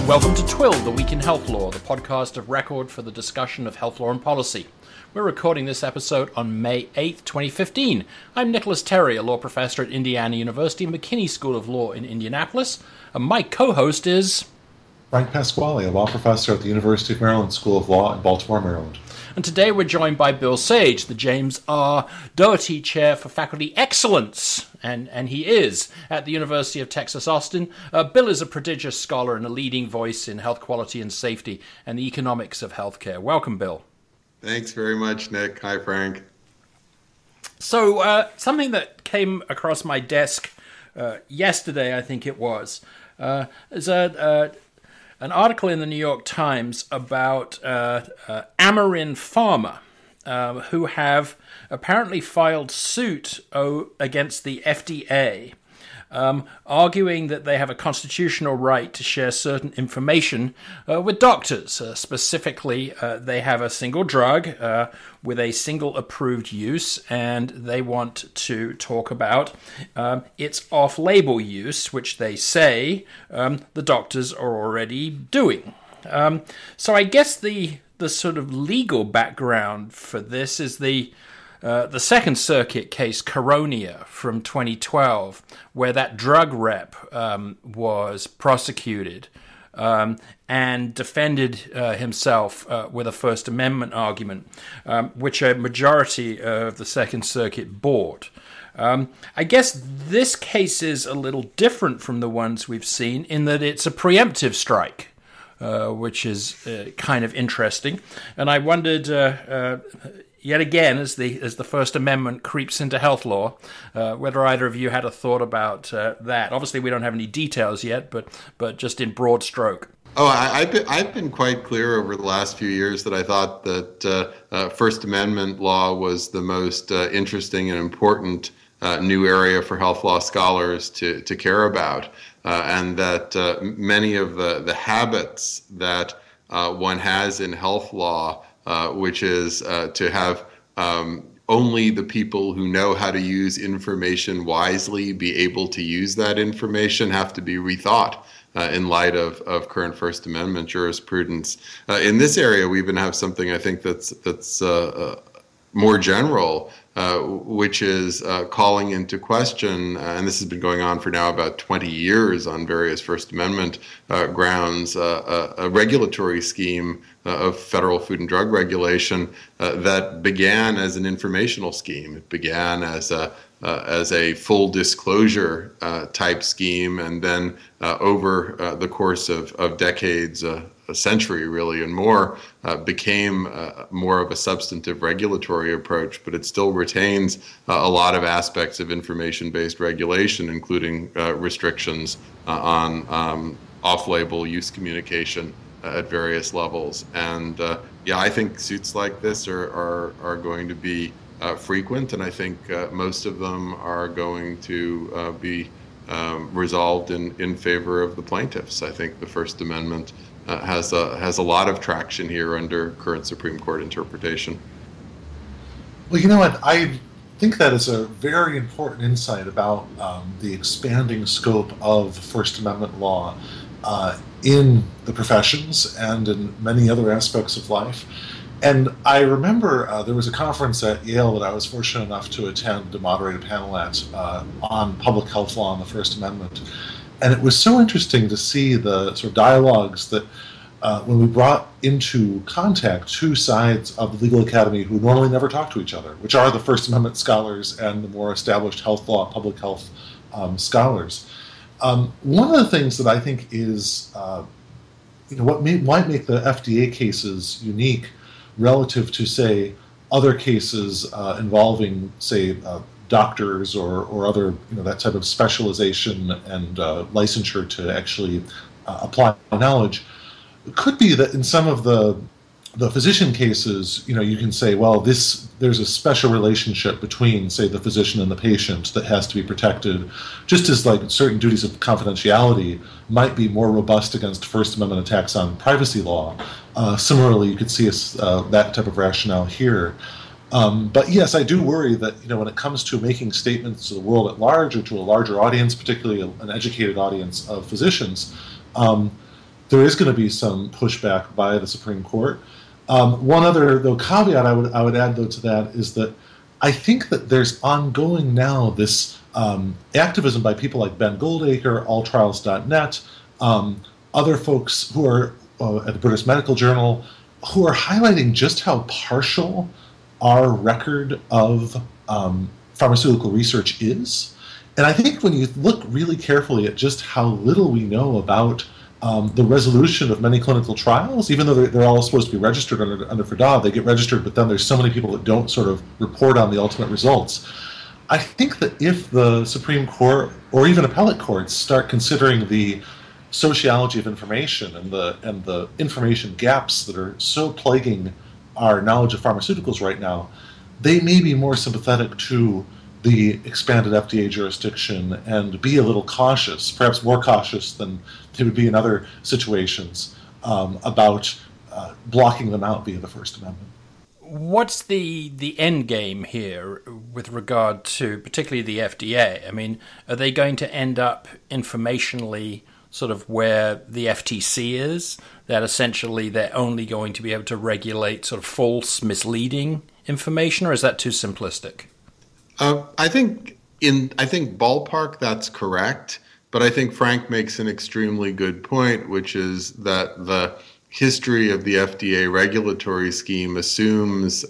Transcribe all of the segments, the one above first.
Welcome to Twill, the Week in Health Law, the podcast of record for the discussion of health law and policy. We're recording this episode on May 8th, 2015. I'm Nicholas Terry, a law professor at Indiana University McKinney School of Law in Indianapolis, and my co-host is... Frank Pasquale, a law professor at the University of Maryland School of Law in Baltimore, Maryland. And today we're joined by Bill Sage, the James R. Doherty Chair for Faculty Excellence, and he is at the University of Texas, Austin. Bill is a prodigious scholar and a leading voice in health quality and safety and the economics of healthcare. Welcome, Bill. Thanks very much, Nick. Hi, Frank. So something that came across my desk yesterday, I think it was, is an article in the New York Times about Amarin Pharma, who have apparently filed suit against the FDA, arguing that they have a constitutional right to share certain information with doctors. Specifically, they have a single drug with a single approved use, and they want to talk about its off-label use, which they say the doctors are already doing. So I guess the sort of legal background for this is the Second Circuit case Caronia from 2012, where that drug rep was prosecuted and defended himself with a First Amendment argument, which a majority of the Second Circuit bought. I guess this case is a little different from the ones we've seen in that it's a preemptive strike, which is kind of interesting. And I wondered... yet again, as the First Amendment creeps into health law, whether either of you had a thought about that. Obviously, we don't have any details yet, but just in broad stroke. Oh, I've been quite clear over the last few years that I thought that First Amendment law was the most interesting and important new area for health law scholars to care about, and that many of the habits that one has in health law, which is to have only the people who know how to use information wisely be able to use that information, have to be rethought in light of current First Amendment jurisprudence. In this area, we even have something I think that's more general, which is calling into question, and this has been going on for now about 20 years on various First Amendment grounds, a regulatory scheme of federal food and drug regulation that began as an informational scheme. It began as a full disclosure type scheme, and then over the course of decades, a century really and more, became more of a substantive regulatory approach, but it still retains a lot of aspects of information-based regulation, including restrictions on off-label use communication at various levels. And I think suits like this are going to be frequent, and I think most of them are going to be resolved in favor of the plaintiffs. I think the First Amendment has a lot of traction here under current Supreme Court interpretation. Well, you know what? I think that is a very important insight about the expanding scope of First Amendment law in the professions and in many other aspects of life. And I remember there was a conference at Yale that I was fortunate enough to attend to moderate a panel at on public health law and the First Amendment. And it was so interesting to see the sort of dialogues that when we brought into contact two sides of the legal academy who normally never talk to each other, which are the First Amendment scholars and the more established health law, public health scholars. One of the things that I think is what might make the FDA cases unique relative to, say, other cases involving, say, doctors or other, that type of specialization and licensure to actually apply knowledge, it could be that in some of the physician cases, you can say, well, there's a special relationship between, say, the physician and the patient that has to be protected, just as like certain duties of confidentiality might be more robust against First Amendment attacks on privacy law. Similarly, you could see that type of rationale here. But yes, I do worry that when it comes to making statements to the world at large or to a larger audience, particularly an educated audience of physicians, there is going to be some pushback by the Supreme Court. One other though caveat I would add though to that is that I think that there's ongoing now this activism by people like Ben Goldacre, alltrials.net, other folks who are at the British Medical Journal, who are highlighting just how partial our record of pharmaceutical research is. And I think when you look really carefully at just how little we know about the resolution of many clinical trials, even though they're all supposed to be registered under FDAA, they get registered, but then there's so many people that don't sort of report on the ultimate results. I think that if the Supreme Court or even appellate courts start considering the sociology of information and the information gaps that are so plaguing our knowledge of pharmaceuticals right now, they may be more sympathetic to the expanded FDA jurisdiction and be a little cautious, perhaps more cautious than they would be in other situations, about blocking them out via the First Amendment. What's the end game here with regard to particularly the FDA? I mean, are they going to end up informationally sort of where the FTC is, that essentially they're only going to be able to regulate sort of false, misleading information, or is that too simplistic? I think ballpark that's correct, but I think Frank makes an extremely good point, which is that the history of the FDA regulatory scheme assumes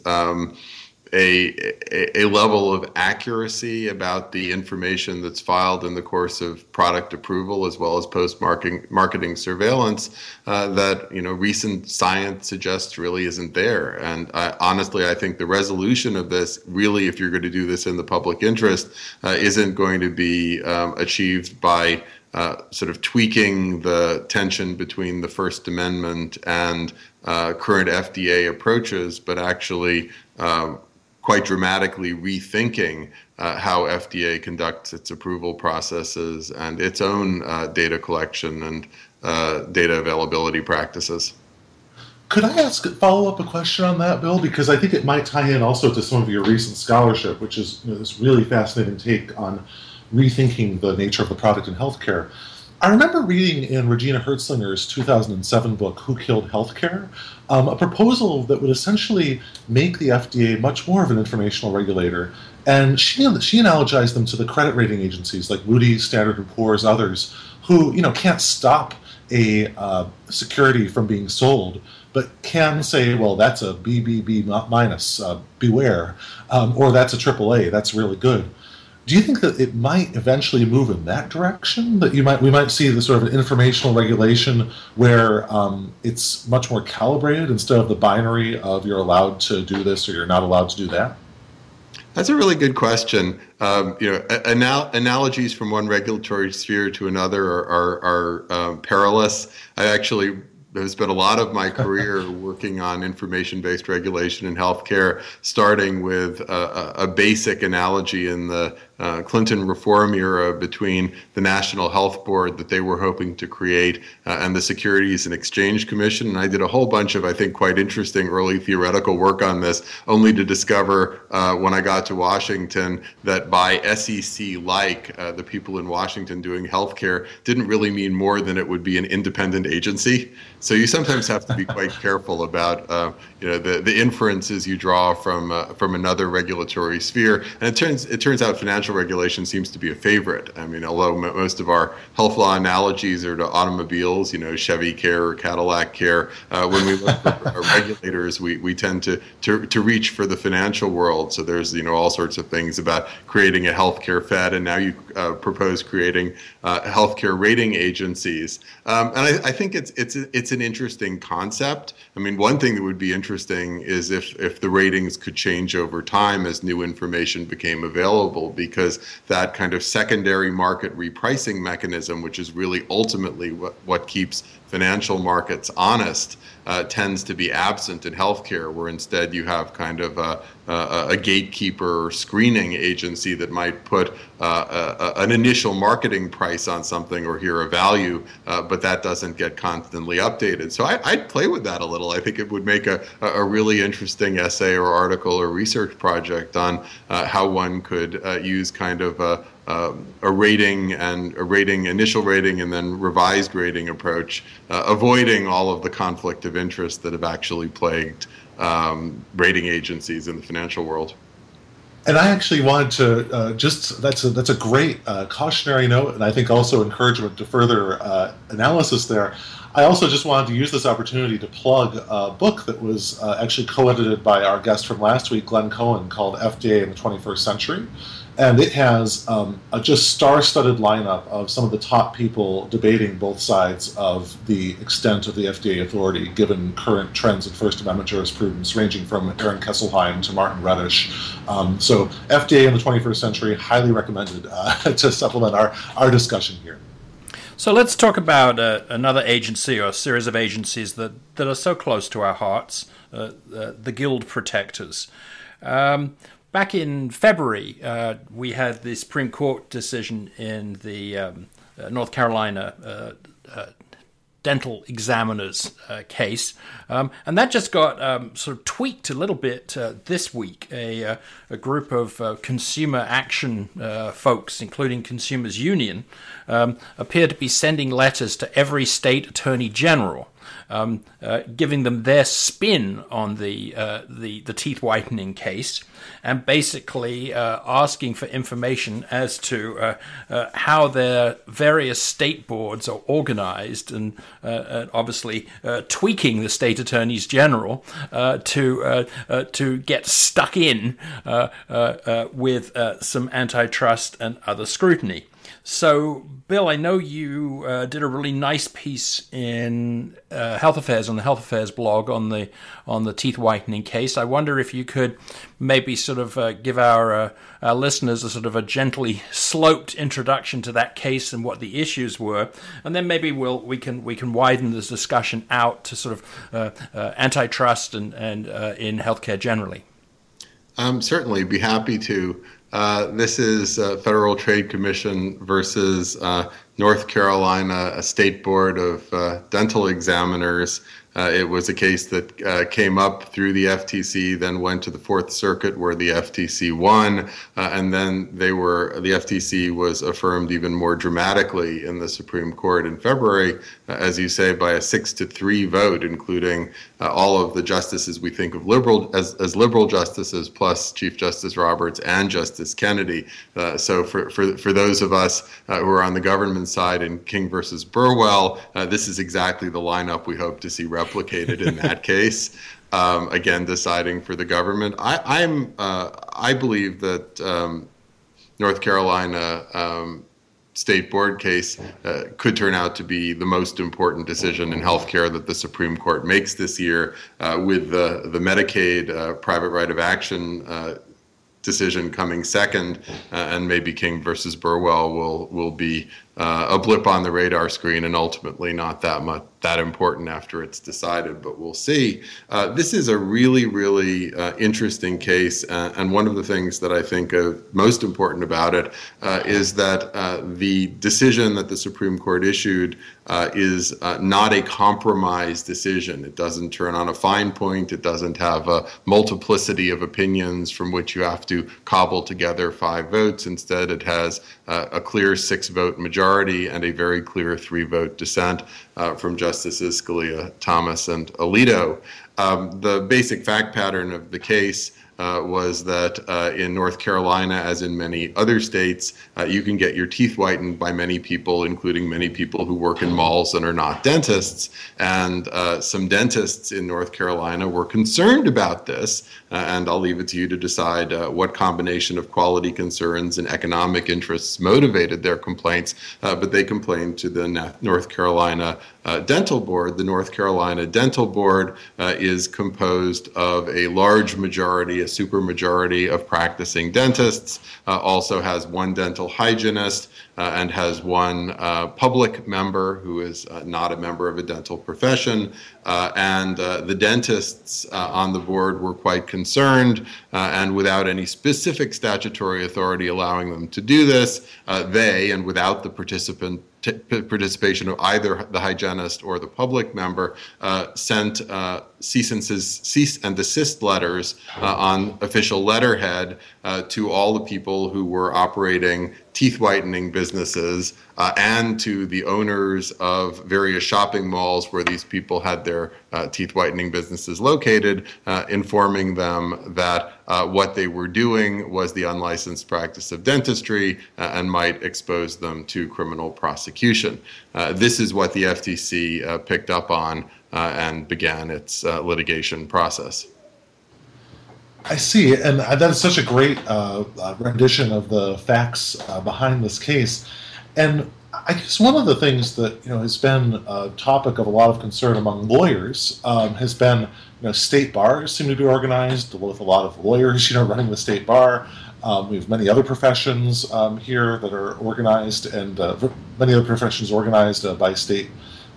a level of accuracy about the information that's filed in the course of product approval as well as post-marketing surveillance that recent science suggests really isn't there. And honestly, I think the resolution of this really, if you're going to do this in the public interest, isn't going to be achieved by sort of tweaking the tension between the First Amendment and current FDA approaches, but actually quite dramatically rethinking how FDA conducts its approval processes and its own data collection and data availability practices. Could I follow up a question on that, Bill? Because I think it might tie in also to some of your recent scholarship, which is this really fascinating take on rethinking the nature of the product in healthcare. I remember reading in Regina Hertzlinger's 2007 book, Who Killed Healthcare, a proposal that would essentially make the FDA much more of an informational regulator. And she analogized them to the credit rating agencies like Moody's, Standard & Poor's, others, who can't stop a security from being sold, but can say, well, that's a BBB minus, beware, or that's a AAA, that's really good. Do you think that it might eventually move in that direction? That we might see the sort of informational regulation where it's much more calibrated instead of the binary of you're allowed to do this or you're not allowed to do that? That's a really good question. Analogies from one regulatory sphere to another are perilous. I actually have spent a lot of my career working on information-based regulation in healthcare, starting with a basic analogy in the Clinton reform era between the National Health Board that they were hoping to create and the Securities and Exchange Commission. And I did a whole bunch of, I think, quite interesting early theoretical work on this, only to discover when I got to Washington that by SEC-like, the people in Washington doing healthcare didn't really mean more than it would be an independent agency. So you sometimes have to be quite careful about the inferences you draw from another regulatory sphere. And it turns out financial regulation seems to be a favorite. I mean, although most of our health law analogies are to automobiles, Chevy Care or Cadillac Care, when we look for regulators, we tend to reach for the financial world. So there's all sorts of things about creating a healthcare Fed, and now you propose creating healthcare rating agencies. And I think it's an interesting concept. I mean, one thing that would be interesting is if the ratings could change over time as new information became available, because that kind of secondary market repricing mechanism, which is really ultimately what keeps financial markets honest, tends to be absent in healthcare, where instead you have kind of a gatekeeper or screening agency that might put an initial marketing price on something or hear a value, but that doesn't get constantly updated. So I'd play with that a little. I think it would make a really interesting essay or article or research project on how one could use kind of a rating initial rating and then revised rating approach, avoiding all of the conflict of interest that have actually plagued rating agencies in the financial world. And I actually wanted to that's a great cautionary note, and I think also encouragement to further analysis there. I also just wanted to use this opportunity to plug a book that was actually co-edited by our guest from last week, Glenn Cohen, called FDA in the 21st Century. And it has a just star-studded lineup of some of the top people debating both sides of the extent of the FDA authority, given current trends in First Amendment jurisprudence, ranging from Aaron Kesselheim to Martin Reddish. So FDA in the 21st Century, highly recommended to supplement our discussion here. So let's talk about another agency or a series of agencies that are so close to our hearts, the Guild Protectors. Back in February, we had the Supreme Court decision in the North Carolina dental examiners case, and that just got sort of tweaked a little bit this week. A group of consumer action folks, including Consumers Union, appear to be sending letters to every state attorney general, giving them their spin on the teeth whitening case, and basically asking for information as to how their various state boards are organized, and obviously tweaking the state attorneys general to get stuck in with some antitrust and other scrutiny. So, Bill, I know you did a really nice piece in Health Affairs on the Health Affairs blog on the teeth whitening case. I wonder if you could maybe sort of give our listeners a sort of a gently sloped introduction to that case and what the issues were, and then maybe we can widen this discussion out to sort of antitrust and in healthcare generally. Certainly, be happy to. This is Federal Trade Commission versus North Carolina State Board of Dental Examiners. It was a case that came up through the FTC, then went to the Fourth Circuit where the FTC won, and then the FTC was affirmed even more dramatically in the Supreme Court in February, as you say, by a 6-3 vote, including all of the justices we think of as liberal justices, plus Chief Justice Roberts and Justice Kennedy. So for those of us who are on the government side in King versus Burwell, this is exactly the lineup we hope to see replicated in that case. Again, deciding for the government. I believe that North Carolina State Board case could turn out to be the most important decision in healthcare that the Supreme Court makes this year, with the Medicaid private right of action decision coming second, and maybe King versus Burwell will be a blip on the radar screen and ultimately not that important after it's decided, but we'll see. This is a really, really interesting case, and one of the things that I think most important about it is that the decision that the Supreme Court issued is not a compromise decision. It doesn't turn on a fine point. It doesn't have a multiplicity of opinions from which you have to cobble together 5 votes. Instead, it has a clear 6-vote majority and a very clear 3-vote dissent from Justices Scalia, Thomas, and Alito. The basic fact pattern of the case was that in North Carolina, as in many other states, you can get your teeth whitened by many people, including many people who work in malls and are not dentists. And some dentists in North Carolina were concerned about this, and I'll leave it to you to decide what combination of quality concerns and economic interests motivated their complaints, but they complained to the North Carolina Dental Board. The North Carolina Dental Board is composed of a large majority, a supermajority of practicing dentists, also has one dental hygienist, and has one public member who is not a member of a dental profession. And the dentists on the board were quite concerned, and without any specific statutory authority allowing them to do this, they, and without the participation of either the hygienist or the public member, sent cease and desist letters on official letterhead to all the people who were operating teeth whitening businesses and to the owners of various shopping malls where these people had their teeth whitening businesses located, informing them that what they were doing was the unlicensed practice of dentistry and might expose them to criminal prosecution. This is what the FTC picked up on and began its litigation process. I see, and that is such a great rendition of the facts behind this case. And I guess one of the things that has been a topic of a lot of concern among lawyers has been state bars seem to be organized with a lot of lawyers running the state bar. We have many other professions here that are organized, and many other professions organized by state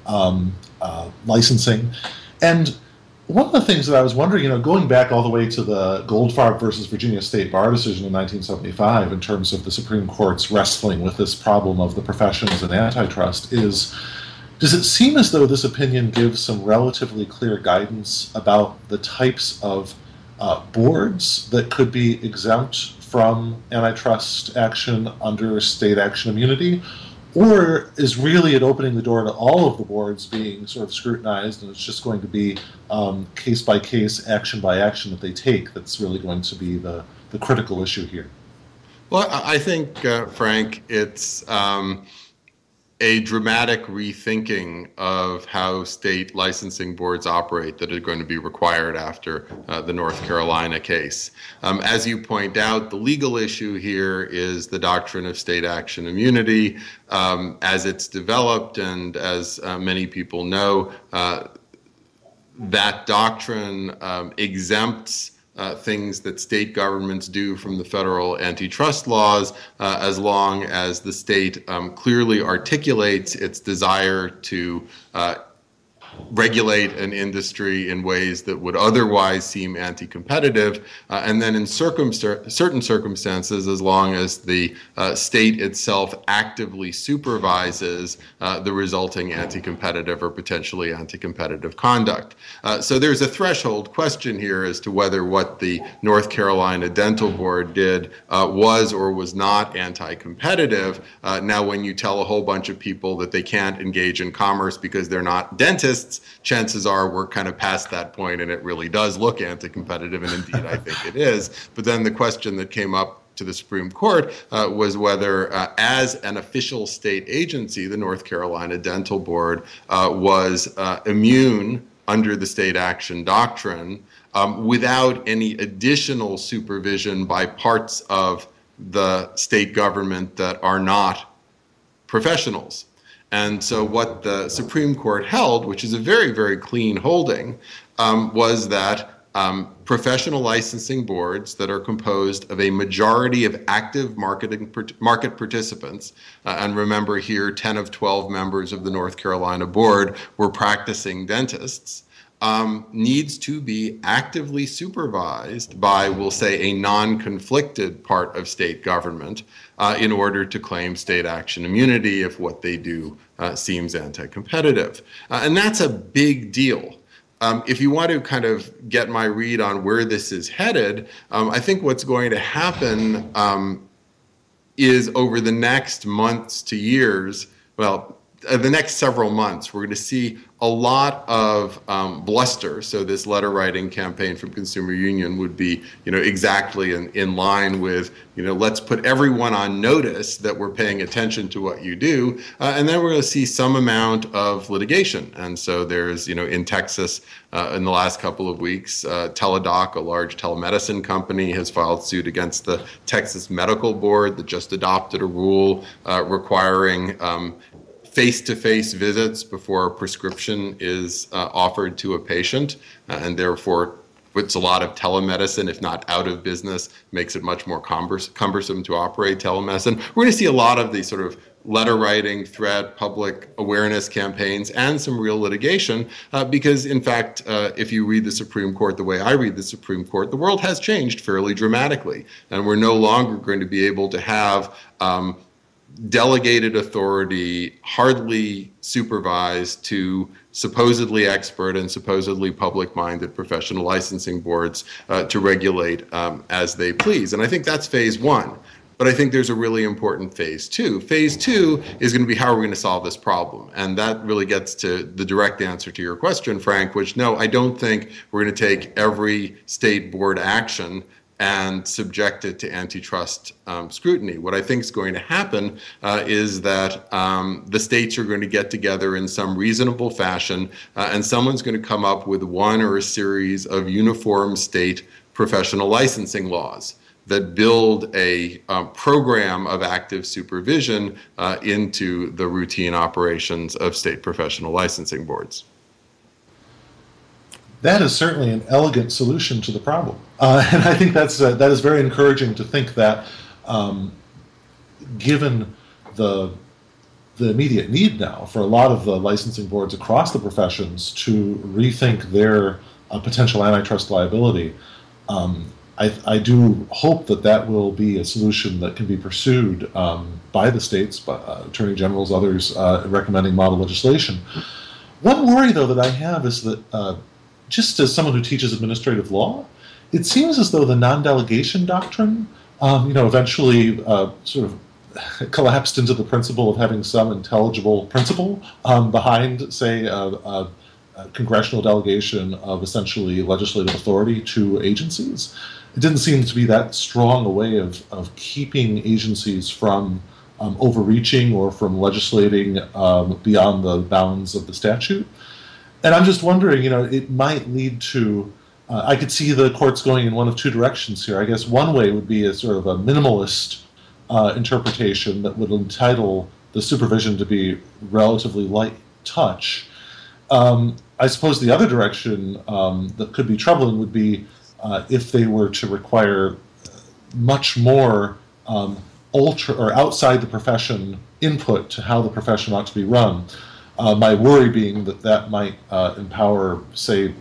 licensing. And one of the things that I was wondering, going back all the way to the Goldfarb versus Virginia State Bar decision in 1975, in terms of the Supreme Court's wrestling with this problem of the professions and antitrust, does it seem as though this opinion gives some relatively clear guidance about the types of boards that could be exempt from antitrust action under state action immunity? Or is really it opening the door to all of the boards being sort of scrutinized, and it's just going to be case by case, action by action that they take that's really going to be the critical issue here? Well, I think, Frank, it's a dramatic rethinking of how state licensing boards operate that are going to be required after the North Carolina case. As you point out, the legal issue here is the doctrine of state action immunity. As it's developed, and as many people know, that doctrine exempts things that state governments do from the federal antitrust laws, as long as the state clearly articulates its desire to regulate an industry in ways that would otherwise seem anti-competitive, and then in certain circumstances, as long as the state itself actively supervises the resulting anti-competitive or potentially anti-competitive conduct. So there's a threshold question here as to whether what the North Carolina Dental Board did was or was not anti-competitive. Now, when you tell a whole bunch of people that they can't engage in commerce because they're not dentists, chances are we're kind of past that point, and it really does look anti-competitive, and indeed I think it is. But then the question that came up to the Supreme Court was whether, as an official state agency, the North Carolina Dental Board was immune under the state action doctrine without any additional supervision by parts of the state government that are not professionals. And so what the Supreme Court held, which is a very, very clean holding, was that professional licensing boards that are composed of a majority of active market participants, and remember here 10 of 12 members of the North Carolina board were practicing dentists, needs to be actively supervised by, we'll say, a non-conflicted part of state government in order to claim state action immunity if what they do seems anti-competitive. And that's a big deal. If you want to kind of get my read on where this is headed, I think what's going to happen is over the next months to years, the next several months, we're going to see a lot of bluster. So this letter writing campaign from Consumer Union would be, exactly in line with, let's put everyone on notice that we're paying attention to what you do. And then we're going to see some amount of litigation. And so there's, in Texas, in the last couple of weeks, Teladoc, a large telemedicine company, has filed suit against the Texas Medical Board that just adopted a rule requiring face-to-face visits before a prescription is offered to a patient, and therefore puts a lot of telemedicine, if not out of business, makes it much more cumbersome to operate telemedicine. We're going to see a lot of these sort of letter writing, threat, public awareness campaigns, and some real litigation, because in fact, if you read the Supreme Court the way I read the Supreme Court, the world has changed fairly dramatically, and we're no longer going to be able to have delegated authority, hardly supervised, to supposedly expert and supposedly public-minded professional licensing boards to regulate as they please. And I think that's phase one. But I think there's a really important phase two. Phase two is going to be how are we going to solve this problem? And that really gets to the direct answer to your question, Frank, which no, I don't think we're going to take every state board action and subject it to antitrust scrutiny. What I think is going to happen is that the states are going to get together in some reasonable fashion, and someone's going to come up with one or a series of uniform state professional licensing laws that build a program of active supervision into the routine operations of state professional licensing boards. That is certainly an elegant solution to the problem, and I think that is very encouraging to think that, given the immediate need now for a lot of the licensing boards across the professions to rethink their potential antitrust liability, I do hope that will be a solution that can be pursued by the states, by attorney generals, others recommending model legislation. One worry, though, that I have is that just as someone who teaches administrative law, it seems as though the non-delegation doctrine, eventually sort of collapsed into the principle of having some intelligible principle behind, say, a congressional delegation of essentially legislative authority to agencies. It didn't seem to be that strong a way of keeping agencies from overreaching or from legislating beyond the bounds of the statute. And I'm just wondering, it might lead to, I could see the courts going in one of two directions here. I guess one way would be a sort of a minimalist interpretation that would entitle the supervision to be relatively light touch. I suppose the other direction that could be troubling would be if they were to require much more outside the profession input to how the profession ought to be run. My worry being that might empower, say,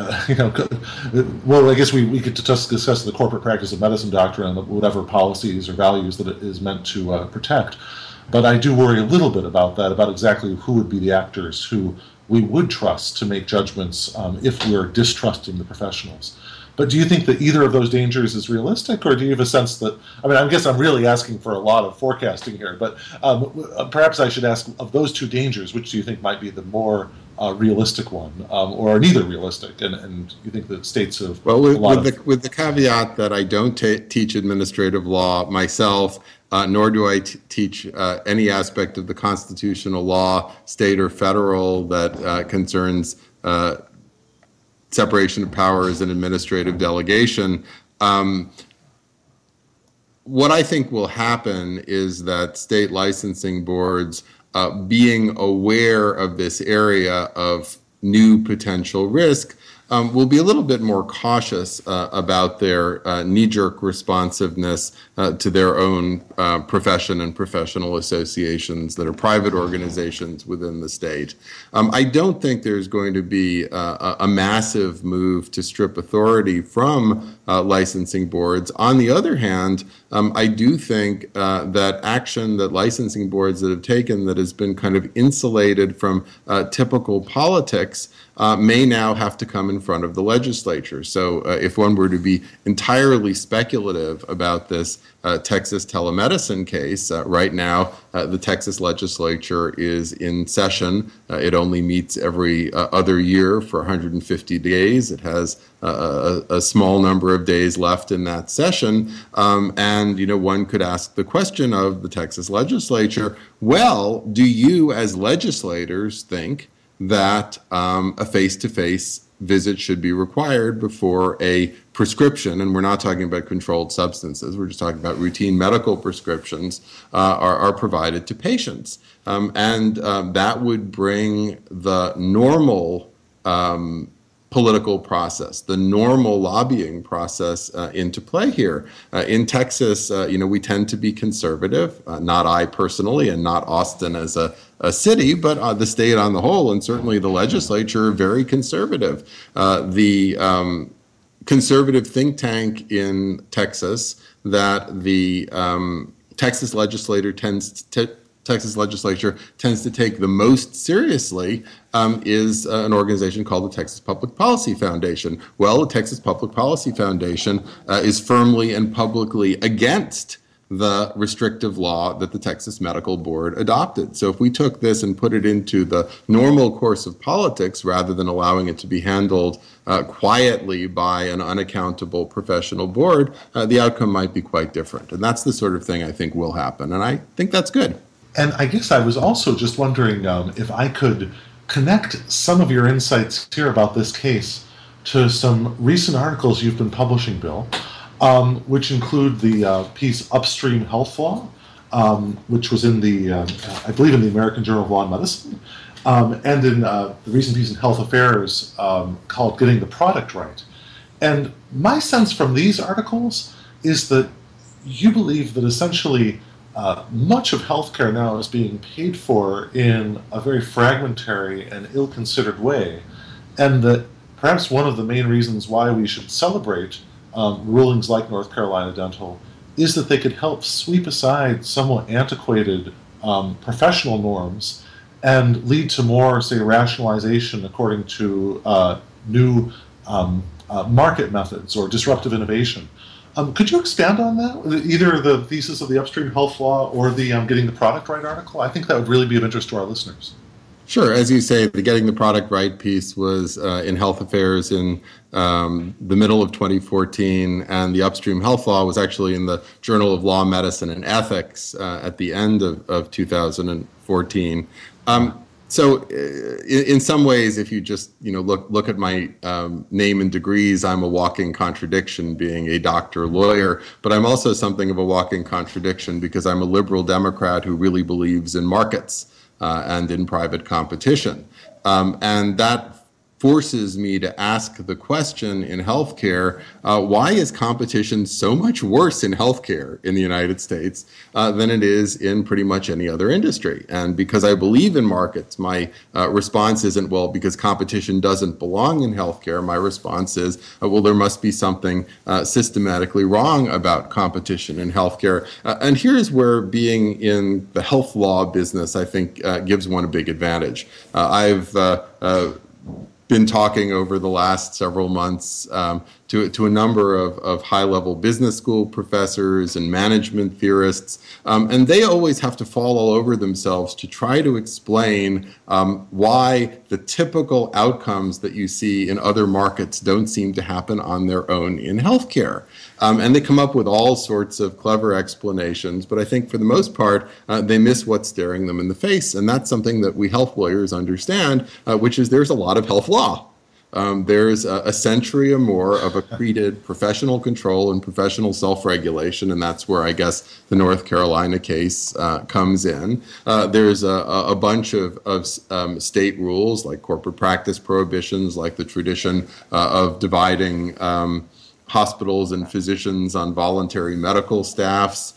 well, I guess we could just discuss the corporate practice of medicine doctrine and whatever policies or values that it is meant to protect. But I do worry a little bit about that, about exactly who would be the actors who we would trust to make judgments if we're distrusting the professionals. But do you think that either of those dangers is realistic, or do you have a sense that, I guess I'm really asking for a lot of forecasting here, but perhaps I should ask, of those two dangers, which do you think might be the more realistic one, or neither realistic, and you think that states have with the caveat that I don't teach administrative law myself, nor do I teach any aspect of the constitutional law, state or federal, that concerns separation of powers and administrative delegation. What I think will happen is that state licensing boards, being aware of this area of new potential risk, will be a little bit more cautious about their knee-jerk responsiveness to their own profession and professional associations that are private organizations within the state. I don't think there's going to be a massive move to strip authority from licensing boards. On the other hand, I do think that action that licensing boards that have taken that has been kind of insulated from typical politics may now have to come in front of the legislature. So if one were to be entirely speculative about this Texas telemedicine case, right now the Texas legislature is in session. It only meets every other year for 150 days. It has a small number of days left in that session. And, one could ask the question of the Texas legislature, well, do you as legislators think that a face-to-face visit should be required before a prescription, and we're not talking about controlled substances, we're just talking about routine medical prescriptions, are provided to patients. And that would bring the normal political process, the normal lobbying process into play here. In Texas, we tend to be conservative, not I personally and not Austin as a city, but the state on the whole, and certainly the legislature, are very conservative. The conservative think tank in Texas that the Texas legislature tends to take the most seriously is an organization called the Texas Public Policy Foundation. Well, the Texas Public Policy Foundation is firmly and publicly against the restrictive law that the Texas Medical Board adopted. So if we took this and put it into the normal course of politics rather than allowing it to be handled quietly by an unaccountable professional board, the outcome might be quite different. And that's the sort of thing I think will happen. And I think that's good. And I guess I was also just wondering if I could connect some of your insights here about this case to some recent articles you've been publishing, Bill, which include the piece Upstream Health Law, which was in the, I believe, in the American Journal of Law and Medicine, and in the recent piece in Health Affairs called Getting the Product Right. And my sense from these articles is that you believe that essentially much of healthcare now is being paid for in a very fragmentary and ill-considered way, and that perhaps one of the main reasons why we should celebrate rulings like North Carolina Dental is that they could help sweep aside somewhat antiquated professional norms and lead to more, say, rationalization according to new market methods or disruptive innovation. Could you expand on that, either the thesis of the Upstream Health Law or the Getting the Product Right article? I think that would really be of interest to our listeners. Sure. As you say, the Getting the Product Right piece was in Health Affairs in the middle of 2014, and the Upstream Health Law was actually in the Journal of Law, Medicine, and Ethics at the end of 2014. So in some ways, if you just look at my name and degrees, I'm a walking contradiction, being a doctor lawyer, but I'm also something of a walking contradiction because I'm a liberal Democrat who really believes in markets and in private competition. And that forces me to ask the question in healthcare, why is competition so much worse in healthcare in the United States than it is in pretty much any other industry? And because I believe in markets, my response isn't, well, because competition doesn't belong in healthcare. My response is, well, there must be something systematically wrong about competition in healthcare. And here's where being in the health law business, I think, gives one a big advantage. I've been talking over the last several months to a number of high-level business school professors and management theorists, and they always have to fall all over themselves to try to explain why the typical outcomes that you see in other markets don't seem to happen on their own in healthcare. And they come up with all sorts of clever explanations, but I think for the most part, they miss what's staring them in the face, and that's something that we health lawyers understand, which is there's a lot of health law. There's a century or more of accreted professional control and professional self-regulation, and that's where I guess the North Carolina case comes in. There's a bunch of state rules like corporate practice prohibitions, like the tradition of dividing hospitals and physicians on voluntary medical staffs,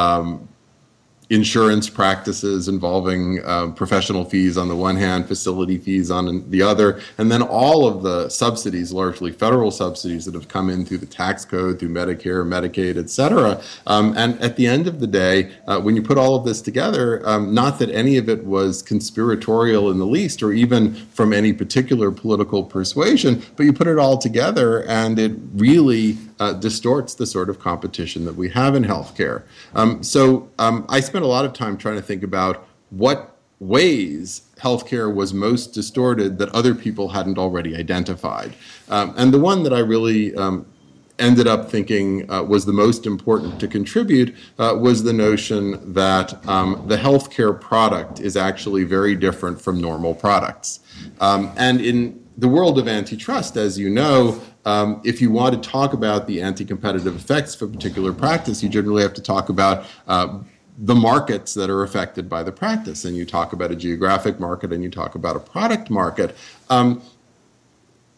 insurance practices involving professional fees on the one hand, facility fees on the other, and then all of the subsidies, largely federal subsidies that have come in through the tax code, through Medicare, Medicaid, et cetera. And at the end of the day, when you put all of this together, not that any of it was conspiratorial in the least, or even from any particular political persuasion, but you put it all together and it really distorts the sort of competition that we have in healthcare. So I spent a lot of time trying to think about what ways healthcare was most distorted that other people hadn't already identified. And the one that I really ended up thinking was the most important to contribute was the notion that the healthcare product is actually very different from normal products. And in the world of antitrust, as you know, if you want to talk about the anti-competitive effects of a particular practice, you generally have to talk about the markets that are affected by the practice. And you talk about a geographic market and you talk about a product market.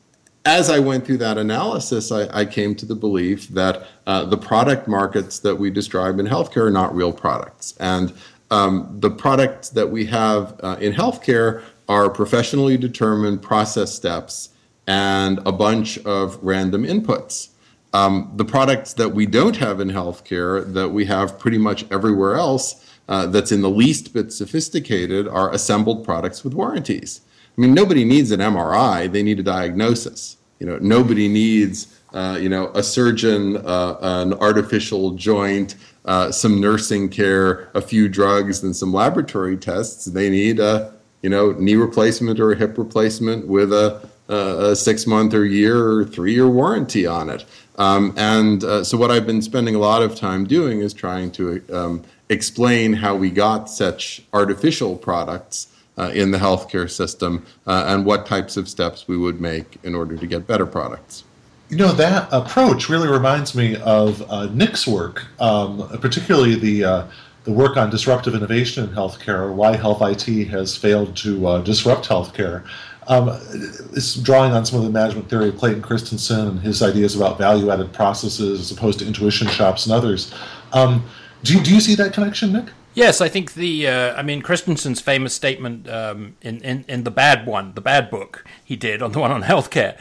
as I went through that analysis, I came to the belief that the product markets that we describe in healthcare are not real products. And the products that we have in healthcare are professionally determined process steps and a bunch of random inputs. The products that we don't have in healthcare, that we have pretty much everywhere else, that's in the least bit sophisticated, are assembled products with warranties. I mean, nobody needs an MRI; they need a diagnosis. Nobody needs, a surgeon, an artificial joint, some nursing care, a few drugs, and some laboratory tests. They need a, knee replacement or a hip replacement with a 6-month or year or 3-year warranty on it. So what I've been spending a lot of time doing is trying to explain how we got such artificial products in the healthcare system and what types of steps we would make in order to get better products. That approach really reminds me of Nick's work, particularly the work on disruptive innovation in healthcare, why health IT has failed to disrupt healthcare. It's drawing on some of the management theory of Clayton Christensen and his ideas about value-added processes as opposed to intuition shops and others. Do you see that connection, Nick? Yes, I think Christensen's famous statement in the bad book he did on the one on healthcare,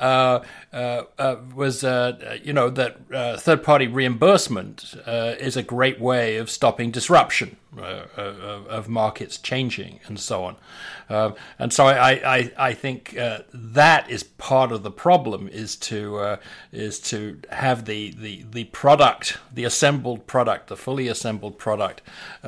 was that third-party reimbursement is a great way of stopping disruption of markets changing and so on. And so I think that is part of the problem, is to have the product, the assembled product, the fully assembled product,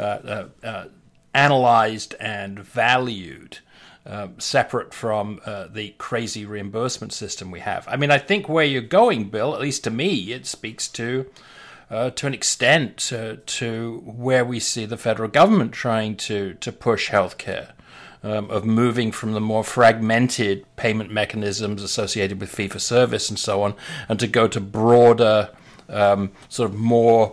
analyzed and valued, separate from the crazy reimbursement system we have. I mean, I think where you're going, Bill, at least to me, it speaks to an extent to where we see the federal government trying to push healthcare, of moving from the more fragmented payment mechanisms associated with fee-for-service and so on, and to go to broader, sort of more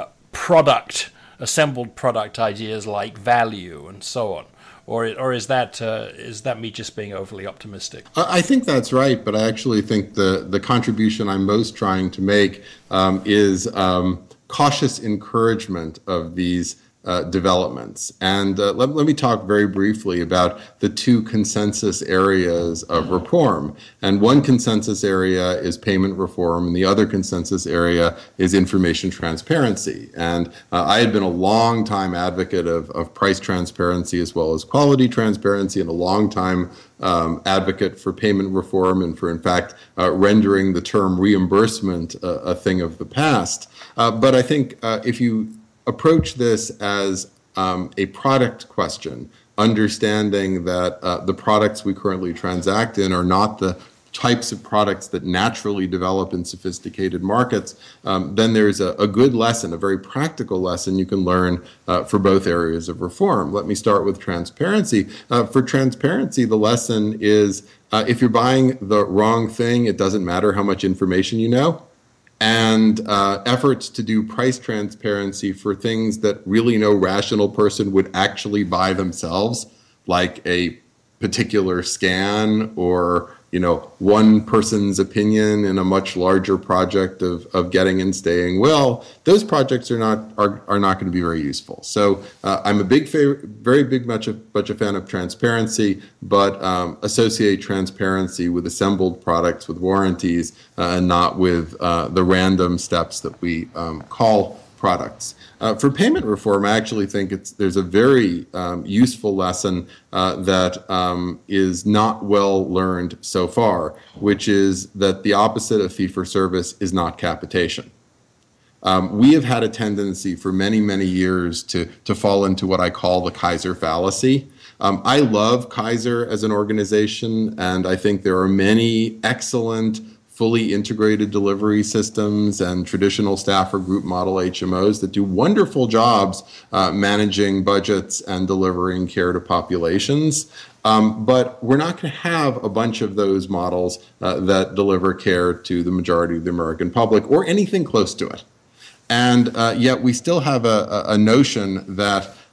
assembled product ideas like value and so on. Or is that me just being overly optimistic? I think that's right, but I actually think the contribution I'm most trying to make is cautious encouragement of these developments. And let me talk very briefly about the two consensus areas of reform. And one consensus area is payment reform, and the other consensus area is information transparency. And I had been a long time advocate of price transparency as well as quality transparency, and a long time advocate for payment reform and for, in fact, rendering the term reimbursement a thing of the past. But I think if you approach this as a product question, understanding that the products we currently transact in are not the types of products that naturally develop in sophisticated markets, then there's a good lesson, a very practical lesson you can learn for both areas of reform. Let me start with transparency. For transparency, the lesson is if you're buying the wrong thing, it doesn't matter how much information you know. And efforts to do price transparency for things that really no rational person would actually buy themselves, like a particular scan or one person's opinion in a much larger project of getting and staying well, those projects are not going to be very useful. So I'm a much a fan of transparency, but associate transparency with assembled products with warranties and not with the random steps that we call products. For payment reform, I actually think there's a very useful lesson that is not well learned so far, which is that the opposite of fee-for-service is not capitation. We have had a tendency for many, many years to fall into what I call the Kaiser fallacy. I love Kaiser as an organization, and I think there are many excellent fully integrated delivery systems and traditional staff or group model HMOs that do wonderful jobs managing budgets and delivering care to populations. But we're not going to have a bunch of those models that deliver care to the majority of the American public or anything close to it. And yet we still have a notion that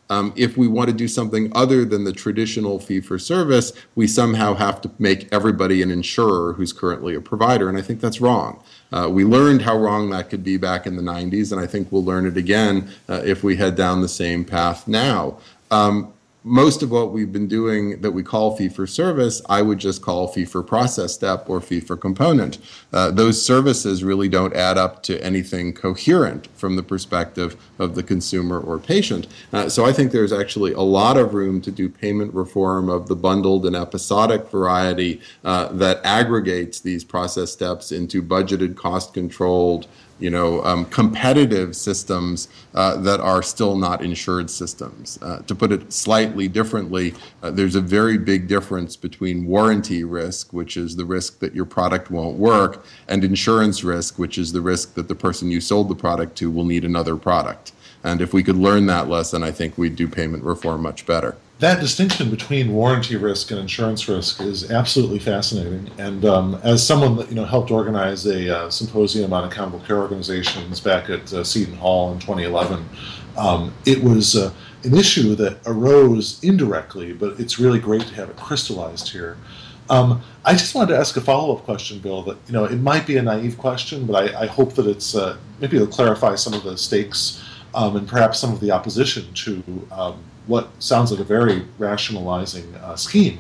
If we want to do something other than the traditional fee-for-service, we somehow have to make everybody an insurer who's currently a provider, and I think that's wrong. We learned how wrong that could be back in the 90s, and I think we'll learn it again if we head down the same path now. Most of what we've been doing that we call fee-for-service, I would just call fee-for-process step or fee-for-component. Those services really don't add up to anything coherent from the perspective of the consumer or patient. So I think there's actually a lot of room to do payment reform of the bundled and episodic variety that aggregates these process steps into budgeted, cost-controlled, competitive systems that are still not insured systems. To put it slightly differently, there's a very big difference between warranty risk, which is the risk that your product won't work, and insurance risk, which is the risk that the person you sold the product to will need another product. And if we could learn that lesson, I think we'd do payment reform much better. That distinction between warranty risk and insurance risk is absolutely fascinating. And as someone that helped organize a symposium on accountable care organizations back at Seton Hall in 2011, it was an issue that arose indirectly, but it's really great to have it crystallized here. I just wanted to ask a follow-up question, Bill, that it might be a naive question, but I hope that it's maybe it'll clarify some of the stakes and perhaps some of the opposition to what sounds like a very rationalizing scheme.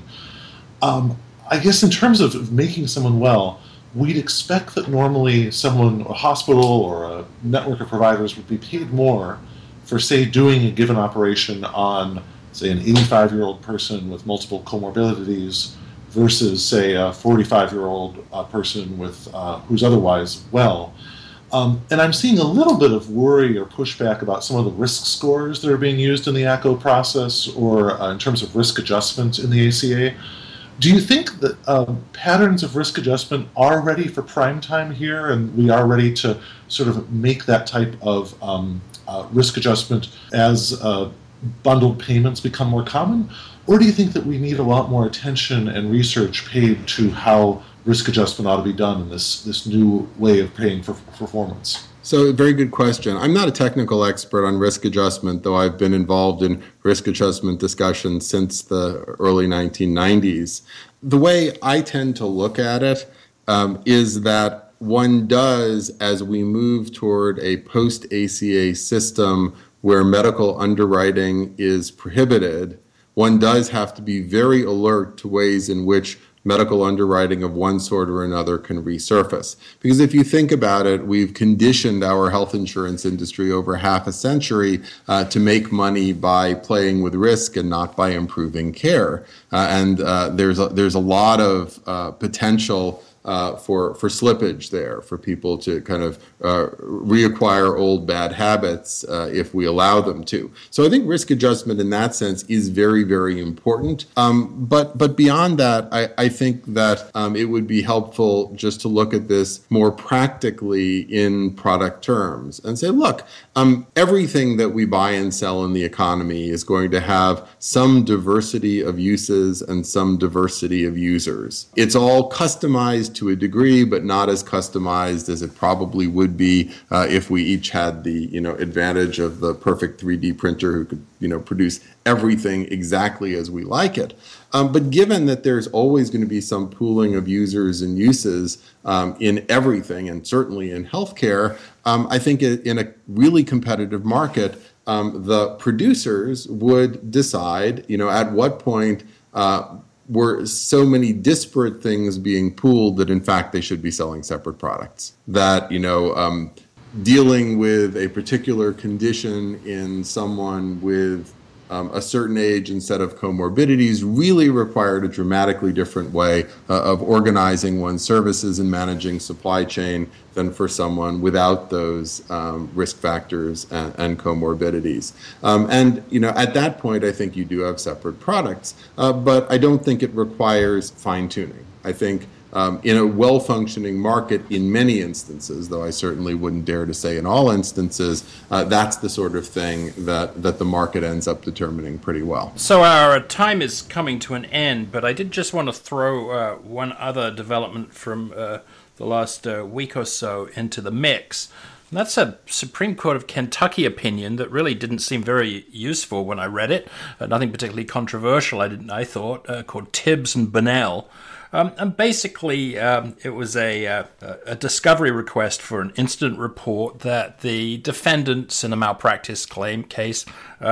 I guess in terms of making someone well, we'd expect that normally someone, a hospital or a network of providers would be paid more for, say, doing a given operation on, say, an 85-year-old person with multiple comorbidities versus, say, a 45-year-old person with who's otherwise well. And I'm seeing a little bit of worry or pushback about some of the risk scores that are being used in the ACO process or in terms of risk adjustment in the ACA. Do you think that patterns of risk adjustment are ready for prime time here and we are ready to sort of make that type of risk adjustment as bundled payments become more common? Or do you think that we need a lot more attention and research paid to how risk adjustment ought to be done in this new way of paying for performance? So, very good question. I'm not a technical expert on risk adjustment, though I've been involved in risk adjustment discussions since the early 1990s. The way I tend to look at it is that one does, as we move toward a post-ACA system where medical underwriting is prohibited, one does have to be very alert to ways in which medical underwriting of one sort or another can resurface. Because if you think about it, we've conditioned our health insurance industry over half a century to make money by playing with risk and not by improving care. And there's a lot of potential for slippage there, for people to kind of reacquire old bad habits if we allow them to. So I think risk adjustment in that sense is very, very important. But beyond that, I think that it would be helpful just to look at this more practically in product terms and say, look, everything that we buy and sell in the economy is going to have some diversity of uses and some diversity of users. It's all customized to a degree, but not as customized as it probably would be if we each had the advantage of the perfect 3D printer who could produce everything exactly as we like it. But given that there's always going to be some pooling of users and uses in everything, and certainly in healthcare, I think in a really competitive market, the producers would decide, at what point were so many disparate things being pooled that in fact they should be selling separate products. That, dealing with a particular condition in someone with a certain age and set of comorbidities really required a dramatically different way of organizing one's services and managing supply chain than for someone without those risk factors and comorbidities. And at that point, I think you do have separate products, but I don't think it requires fine-tuning. I think in a well-functioning market in many instances, though I certainly wouldn't dare to say in all instances, that's the sort of thing that the market ends up determining pretty well. So our time is coming to an end, but I did just want to throw one other development from the last week or so into the mix. That's a Supreme Court of Kentucky opinion that really didn't seem very useful when I read it. Nothing particularly controversial, I thought, called Tibbs and Bunnell. And basically, it was a discovery request for an incident report that the defendants in a malpractice claim case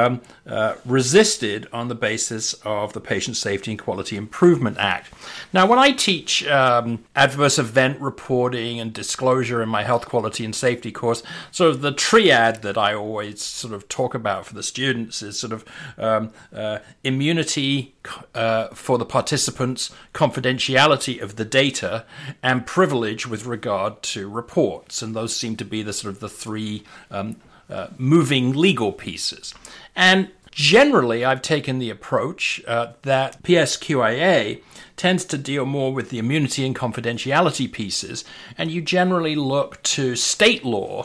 resisted on the basis of the Patient Safety and Quality Improvement Act. Now, when I teach adverse event reporting and disclosure in my health quality and safety course, sort of the triad that I always sort of talk about for the students is sort of immunity for the participants, confidentiality of the data, and privilege with regard to reports. And those seem to be the sort of the three moving legal pieces. And generally, I've taken the approach that PSQIA tends to deal more with the immunity and confidentiality pieces, and you generally look to state law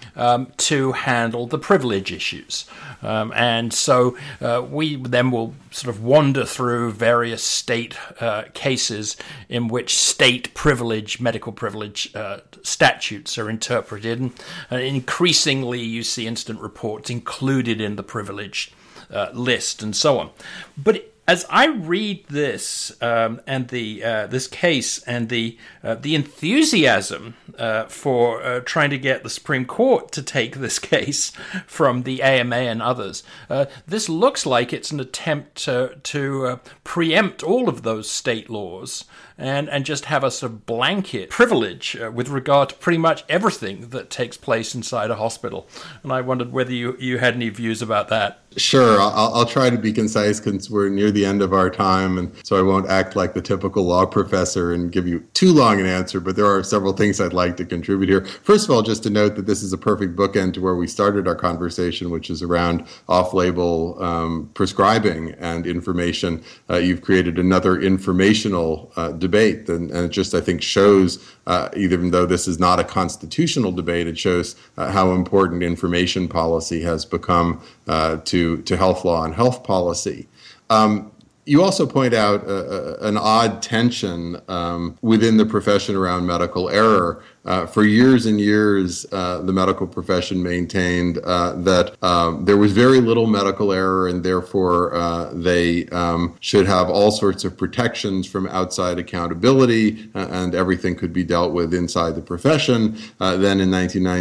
to handle the privilege issues. And so we then will sort of wander through various state cases in which state privilege, medical privilege statutes are interpreted. And increasingly, you see incident reports included in the privilege list and so on. But as I read this and this case and the enthusiasm for trying to get the Supreme Court to take this case from the AMA and others, this looks like it's an attempt to preempt all of those state laws and just have a sort of blanket privilege with regard to pretty much everything that takes place inside a hospital. And I wondered whether you had any views about that. Sure. I'll try to be concise because we're near the end of our time, and so I won't act like the typical law professor and give you too long an answer, but there are several things I'd like to contribute here. First of all, just to note that this is a perfect bookend to where we started our conversation, which is around off-label prescribing and information. You've created another informational debate, and it just, I think, shows, even though this is not a constitutional debate, it shows how important information policy has become to health law and health policy. You also point out an odd tension within the profession around medical error. For years and years, the medical profession maintained that there was very little medical error, and therefore they should have all sorts of protections from outside accountability, and everything could be dealt with inside the profession. Then in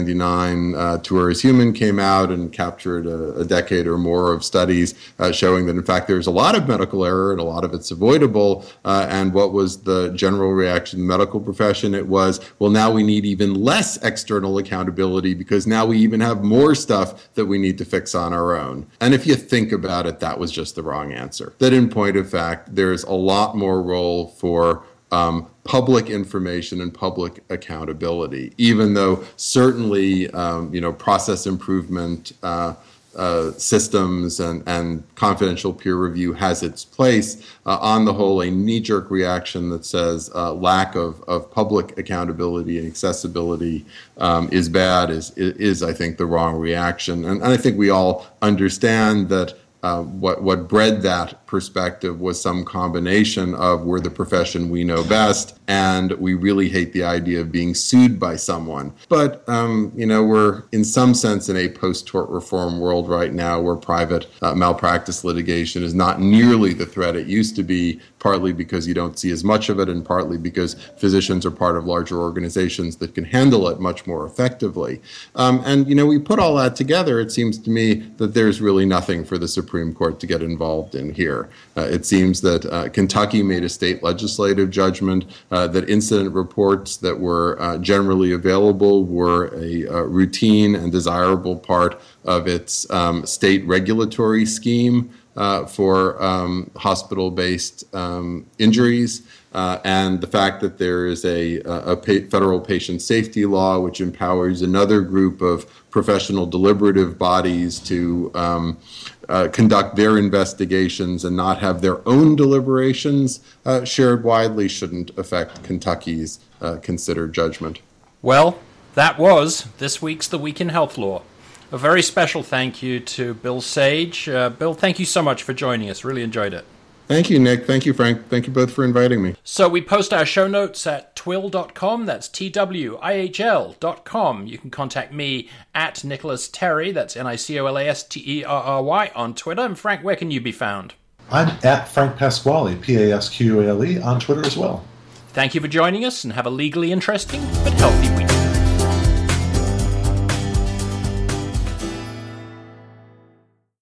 1999, To Err Is Human came out and captured a decade or more of studies showing that, in fact, there's a lot of medical error and a lot of it's avoidable. And what was the general reaction in the medical profession? It was, well, now we need even less external accountability because now we even have more stuff that we need to fix on our own. And if you think about it, that was just the wrong answer. That in point of fact, there's a lot more role for public information and public accountability, even though certainly, process improvement systems and confidential peer review has its place. On the whole, a knee-jerk reaction that says lack of public accountability and accessibility is bad is, I think, the wrong reaction. And I think we all understand that what bred that perspective was some combination of we're the profession we know best, and we really hate the idea of being sued by someone. But, we're in some sense in a post-tort reform world right now where private malpractice litigation is not nearly the threat it used to be, partly because you don't see as much of it and partly because physicians are part of larger organizations that can handle it much more effectively. We put all that together, it seems to me that there's really nothing for the Supreme Court to get involved in here. It seems that Kentucky made a state legislative judgment that incident reports that were generally available were a routine and desirable part of its state regulatory scheme for hospital-based injuries. And the fact that there is a federal patient safety law which empowers another group of professional deliberative bodies to conduct their investigations and not have their own deliberations shared widely shouldn't affect Kentucky's considered judgment. Well, that was this week's The Week in Health Law. A very special thank you to Bill Sage. Bill, thank you so much for joining us. Really enjoyed it. Thank you, Nick. Thank you, Frank. Thank you both for inviting me. So we post our show notes at twill.com. That's TWIHL.com. You can contact me at Nicholas Terry. That's NICOLASTERRY on Twitter. And Frank, where can you be found? I'm at Frank Pasquale, PASQUALE, on Twitter as well. Thank you for joining us, and have a legally interesting but healthy week.